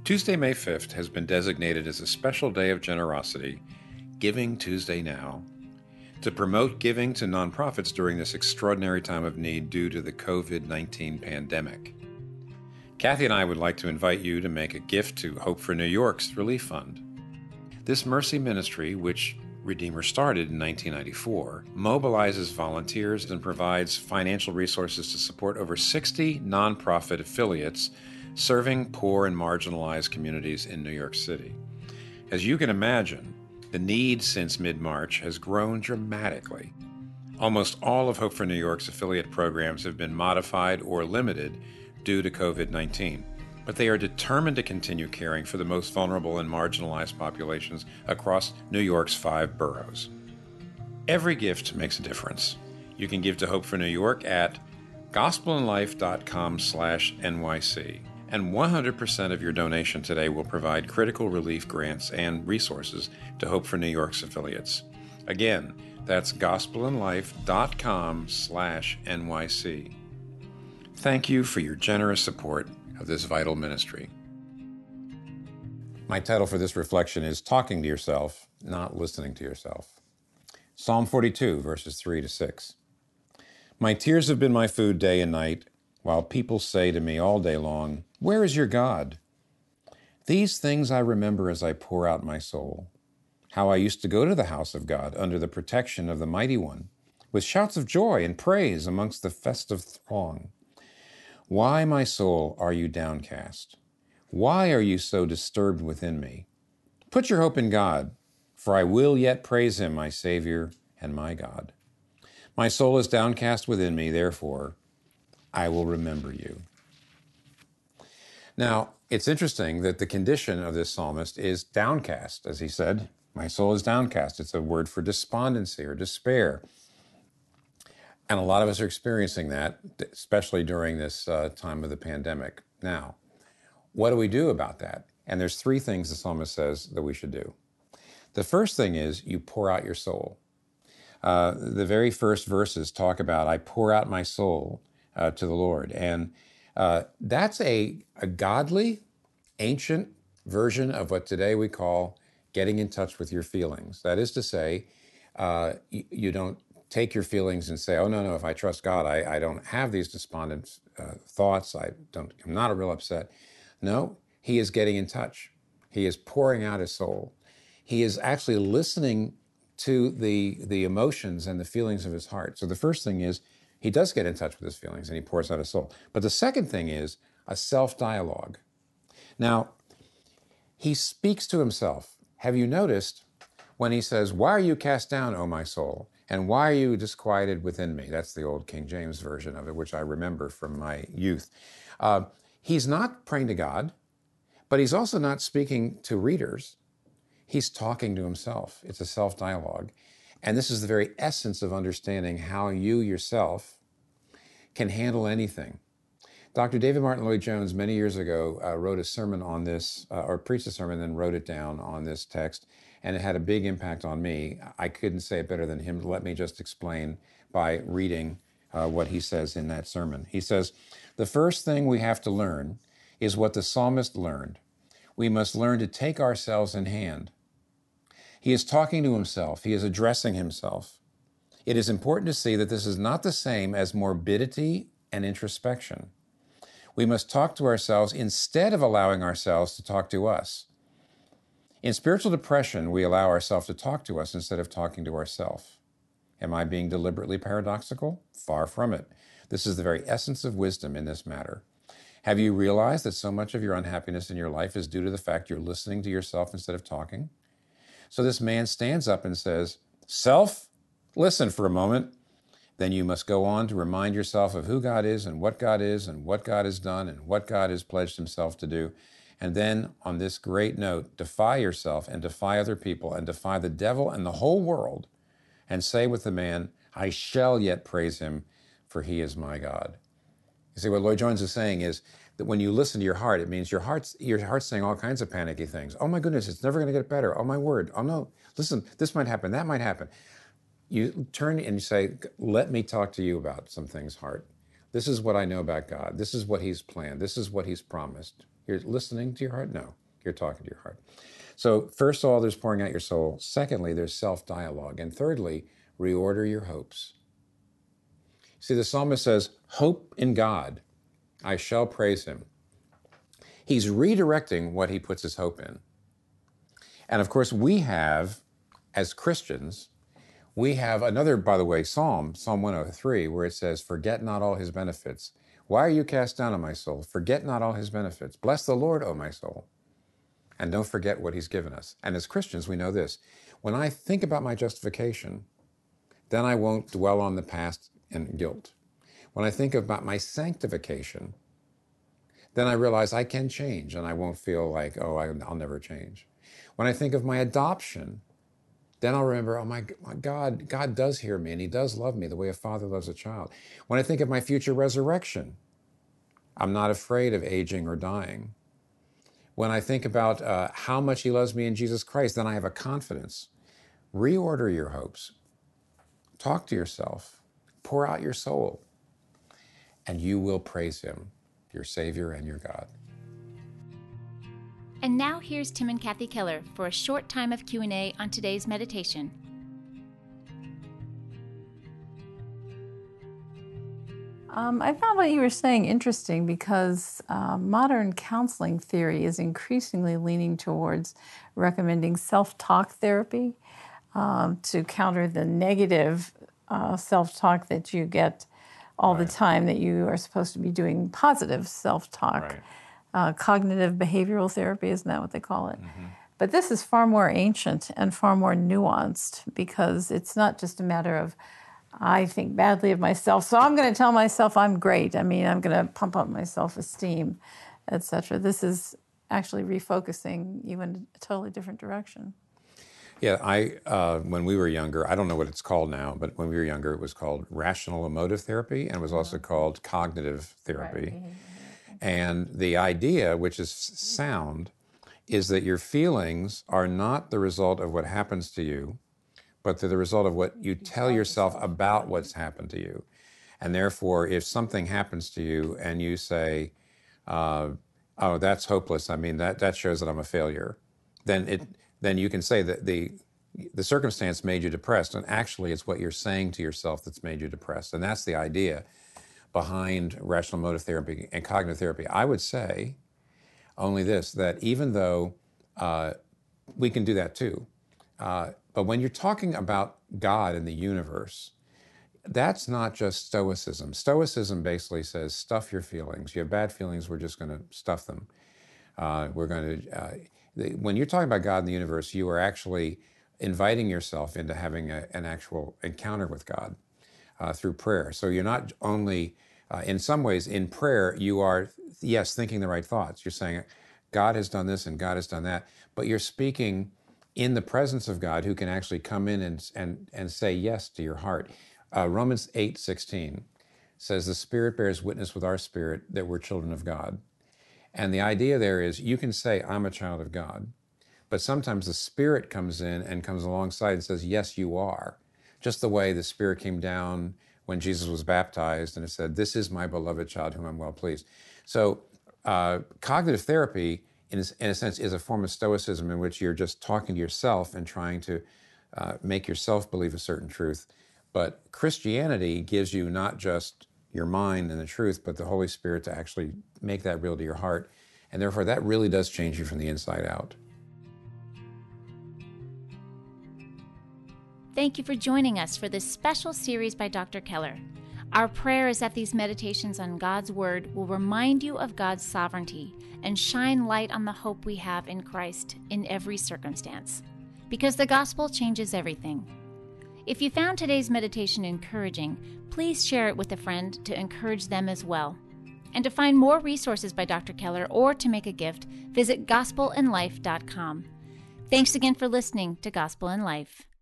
Tuesday, May 5th has been designated as a special day of generosity, Giving Tuesday Now, to promote giving to nonprofits during this extraordinary time of need due to the COVID-19 pandemic. Kathy and I would like to invite you to make a gift to Hope for New York's Relief Fund. This mercy ministry, which Redeemer started in 1994, mobilizes volunteers and provides financial resources to support over 60 nonprofit affiliates serving poor and marginalized communities in New York City. As you can imagine, the need since mid-March has grown dramatically. Almost all of Hope for New York's affiliate programs have been modified or limited due to COVID-19, but they are determined to continue caring for the most vulnerable and marginalized populations across New York's 5 boroughs. Every gift makes a difference. You can give to Hope for New York at gospelandlife.com/NYC, and 100% of your donation today will provide critical relief grants and resources to Hope for New York's affiliates. Again, that's gospelandlife.com/NYC. Thank you for your generous support of this vital ministry. My title for this reflection is Talking to Yourself, Not Listening to Yourself. Psalm 42, verses 3 to 6. My tears have been my food day and night, while people say to me all day long, "Where is your God?" These things I remember as I pour out my soul, how I used to go to the house of God under the protection of the Mighty One, with shouts of joy and praise amongst the festive throng. Why, my soul, are you downcast? Why are you so disturbed within me? Put your hope in God, for I will yet praise him, my Savior and my God. My soul is downcast within me, therefore I will remember you. Now, it's interesting that the condition of this psalmist is downcast, as he said. My soul is downcast. It's a word for despondency or despair. And a lot of us are experiencing that, especially during this time of the pandemic. Now, what do we do about that? And there's 3 things the psalmist says that we should do. The first thing is you pour out your soul. The very first verses talk about, I pour out my soul to the Lord. And that's a godly, ancient version of what today we call getting in touch with your feelings. That is to say, you don't take your feelings and say, oh, no, if I trust God, I don't have these despondent thoughts. I'm not real upset. No, he is getting in touch. He is pouring out his soul. He is actually listening to the emotions and the feelings of his heart. So the first thing is he does get in touch with his feelings and he pours out his soul. But the second thing is a self-dialogue. Now, he speaks to himself. Have you noticed when he says, why are you cast down, O my soul? And why are you disquieted within me? That's the old King James version of it, which I remember from my youth. He's not praying to God, but he's also not speaking to readers. He's talking to himself. It's a self-dialogue. And this is the very essence of understanding how you yourself can handle anything. Dr. David Martin Lloyd-Jones, many years ago, wrote a sermon on this, or preached a sermon, then wrote it down on this text, and it had a big impact on me. I couldn't say it better than him. Let me just explain by reading what he says in that sermon. He says, the first thing we have to learn is what the psalmist learned. We must learn to take ourselves in hand. He is talking to himself. He is addressing himself. It is important to see that this is not the same as morbidity and introspection. We must talk to ourselves instead of allowing ourselves to talk to us. In spiritual depression, we allow ourselves to talk to us instead of talking to ourselves. Am I being deliberately paradoxical? Far from it. This is the very essence of wisdom in this matter. Have you realized that so much of your unhappiness in your life is due to the fact you're listening to yourself instead of talking? So this man stands up and says, self, listen for a moment. Then you must go on to remind yourself of who God is and what God is and what God has done and what God has pledged himself to do. And then on this great note, defy yourself and defy other people and defy the devil and the whole world and say with the man, I shall yet praise him, for he is my God. You see, what Lloyd-Jones is saying is that when you listen to your heart, it means your heart's saying all kinds of panicky things. Oh my goodness, it's never going to get better. Oh my word. Oh no, listen, this might happen, that might happen. You turn and you say, let me talk to you about some things, heart. This is what I know about God. This is what he's planned. This is what he's promised. You're listening to your heart? No, you're talking to your heart. So first of all, there's pouring out your soul. Secondly, there's self-dialogue. And thirdly, reorder your hopes. See, the psalmist says, hope in God. I shall praise him. He's redirecting what he puts his hope in. And of course, we have, as Christians, we have another, by the way, Psalm 103, where it says, forget not all his benefits. Why are you cast down, O my soul? Forget not all his benefits. Bless the Lord, O my soul. And don't forget what he's given us. And as Christians, we know this. When I think about my justification, then I won't dwell on the past and guilt. When I think about my sanctification, then I realize I can change and I won't feel like, oh, I'll never change. When I think of my adoption, then I'll remember, oh my God, God does hear me and he does love me the way a father loves a child. When I think of my future resurrection, I'm not afraid of aging or dying. When I think about how much he loves me in Jesus Christ, then I have a confidence. Reorder your hopes. Talk to yourself. Pour out your soul. And you will praise him, your Savior and your God. And now here's Tim and Kathy Keller for a short time of Q&A on today's meditation. I found what you were saying interesting because modern counseling theory is increasingly leaning towards recommending self-talk therapy to counter the negative self-talk that you get all the time, that you are supposed to be doing positive self-talk. Right. Cognitive behavioral therapy, isn't that what they call it? Mm-hmm. But this is far more ancient and far more nuanced because it's not just a matter of, I think badly of myself, so I'm going to tell myself I'm great. I mean, I'm going to pump up my self-esteem, etc. This is actually refocusing you in a totally different direction. Yeah, when we were younger, I don't know what it's called now, but when we were younger, it was called rational emotive therapy, and it was also called cognitive therapy. Right. And the idea, which is sound, is that your feelings are not the result of what happens to you, but they're the result of what you tell yourself about what's happened to you. And therefore, if something happens to you and you say, oh, that's hopeless, I mean, that shows that I'm a failure, then you can say that the circumstance made you depressed, and actually it's what you're saying to yourself that's made you depressed. And that's the idea behind rational emotive therapy and cognitive therapy. I would say only this, that even though we can do that too, but when you're talking about God and the universe, that's not just Stoicism. Stoicism basically says, stuff your feelings. You have bad feelings, we're just going to stuff them. When you're talking about God and the universe, you are actually inviting yourself into having an actual encounter with God through prayer. So you're not only, in some ways, in prayer, you are, yes, thinking the right thoughts. You're saying, God has done this and God has done that, but you're speaking in the presence of God, who can actually come in and say yes to your heart. Romans 8:16 says, the Spirit bears witness with our spirit that we're children of God. And the idea there is, you can say, I'm a child of God, but sometimes the Spirit comes in and comes alongside and says, yes, you are. Just the way the Spirit came down when Jesus was baptized and it said, this is my beloved child whom I'm well pleased. So cognitive therapy, in a sense, is a form of Stoicism in which you're just talking to yourself and trying to make yourself believe a certain truth. But Christianity gives you not just your mind and the truth, but the Holy Spirit to actually make that real to your heart. And therefore, that really does change you from the inside out. Thank you for joining us for this special series by Dr. Keller. Our prayer is that these meditations on God's Word will remind you of God's sovereignty and shine light on the hope we have in Christ in every circumstance, because the gospel changes everything. If you found today's meditation encouraging, please share it with a friend to encourage them as well. And to find more resources by Dr. Keller or to make a gift, visit gospelinlife.com. Thanks again for listening to Gospel in Life.